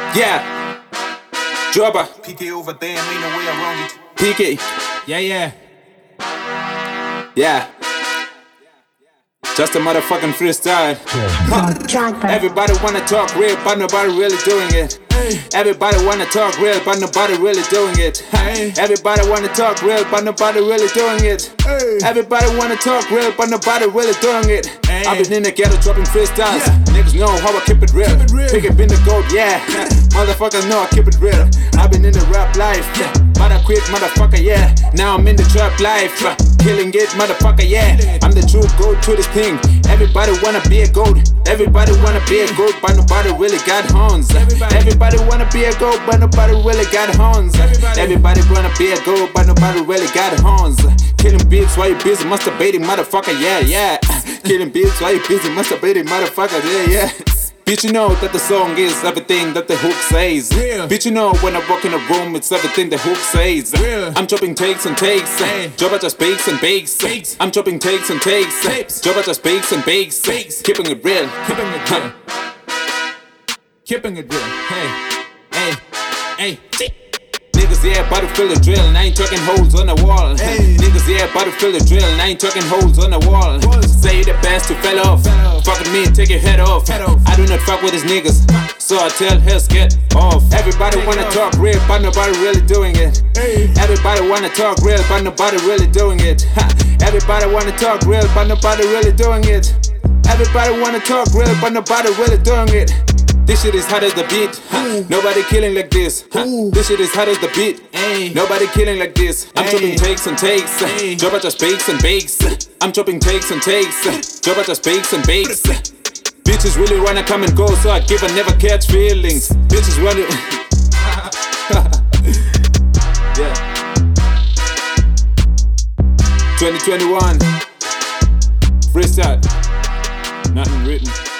Yeah, Jobber, PK over there, ain't no way around it. PK, Yeah. yeah. Just a motherfucking freestyle. Everybody wanna talk real, but nobody really doing it. Everybody wanna talk real, but nobody really doing it. Everybody wanna talk real, but nobody really doing it. Everybody wanna talk real, but nobody really doing it. I've been in the ghetto dropping freestyles. Niggas know how I keep it real. Pick it, been the gold, yeah. Motherfuckers know I keep it real. I've been in the rap life, but I quit, motherfucker, yeah. Now I'm in the trap life, killing it, motherfucker, yeah. I'm the true goat to this thing. Everybody wanna be a goat. Everybody wanna be a goat, but nobody really got horns. Everybody wanna be a goat, but nobody really got horns. Everybody wanna be a goat, but nobody really got horns. Killing beats while you busy masturbating, motherfucker, yeah. Killing beats while you busy masturbating, motherfucker, yeah. Bitch, you know that the song is everything that the hook says. Real. Bitch, you know when I walk in a room, it's everything the hook says. Real. I'm chopping takes and takes. Jobber just bakes and bakes. I'm chopping takes and takes. Jobber just bakes and bakes. Keeping it real. Keeping it real. Hey. Niggas, yeah, about to feel the drill, and I ain't talking holes on the wall. Niggas, yeah, about to feel the drill, and I ain't talking holes on the wall. Say the best to fell off. Fuck with me and take your head off. I do not fuck with these niggas, so I tell hell's get off. Everybody wanna talk real, but nobody really doing it. Everybody wanna talk real, but nobody really doing it. Everybody wanna talk real, but nobody really doing it. Everybody wanna talk real, but nobody really doing it. This shit is hot as the beat. Nobody killing like this. This shit is hot as the beat. Nobody killing like this. I'm chopping takes and takes. Jobber just bakes and bakes. I'm chopping takes and takes. Jobber just bakes and bakes. Bitches really wanna come and go, so I give and never catch feelings. Bitches wanna. Yeah. 2021. Freestyle. Nothing written.